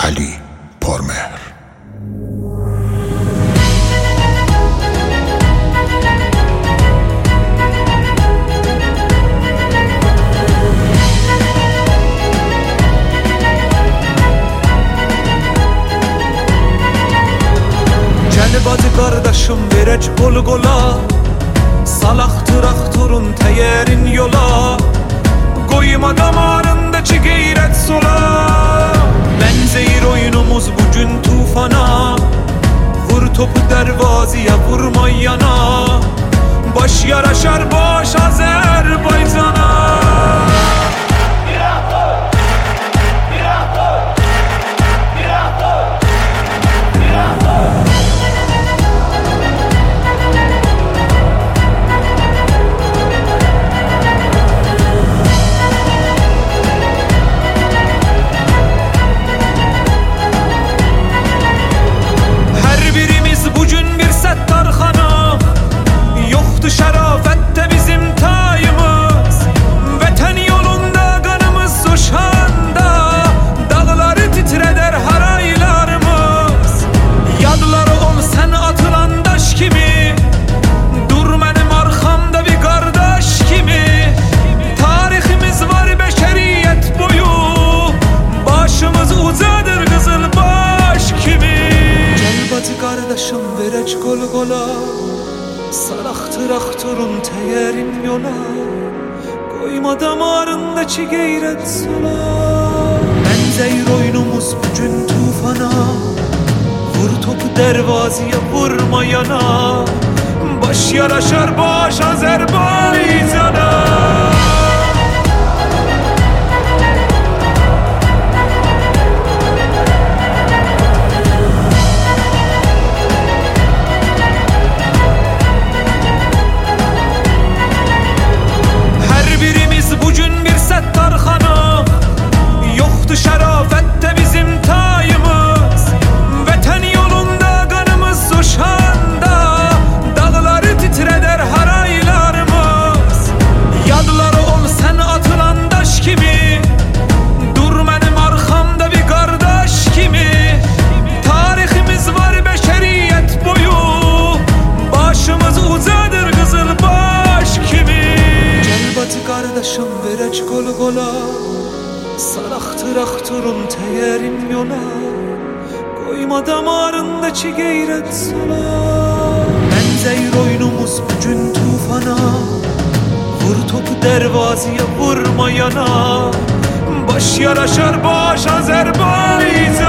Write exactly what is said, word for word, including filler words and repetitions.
علی پرمهر. Gəlbadı qardaşım verək qol qola, salaxtır axturun təyərin yola, qoyma damarındakı qeyrət sola. Benzeyir oyunumuz bugün tufana, vur topu dervazıya vurma yana, baş yaraşar baş Azerbaycan'a. Şərafətdə bizim tayımız, vətən yolunda qanımız coşanda, dağları titrədər haraylarımız. Yadları ol sən atılan daş kimi, dur mənim arxamda bir qardaş kimi. Tariximiz var bəşəriyyət boyu, başımız ucadır qızıl baş kimi. Gəlbadı qardaşım verək qol qola, salaxtır axturun təyərin yola, qoyma damarındakı qeyrət sola. Benzeyir oyunumuz bugün tufana, vur topu dervazıya vurma yana, baş yaraşar baş Azerbaycan'a. Şərafətdə bizim tayımız, vətən yolunda qanımız coşanda, dağları titrədər haraylarımız. Yadları ol sən atılan daş kimi, dur mənim arxamda bir qardaş kimi. Tariximiz var bəşəriyyət boyu, başımız ucadır qızıl baş kimi. Gəlbadı qardaşım verək qol qola, salaxtır axturun təyərin yola, qoyma damarındakı qeyrət sola. Benzeyir oyunumuz bugün tufana, vur topu dervazıya vurma yana, baş yaraşar baş Azerbaycan.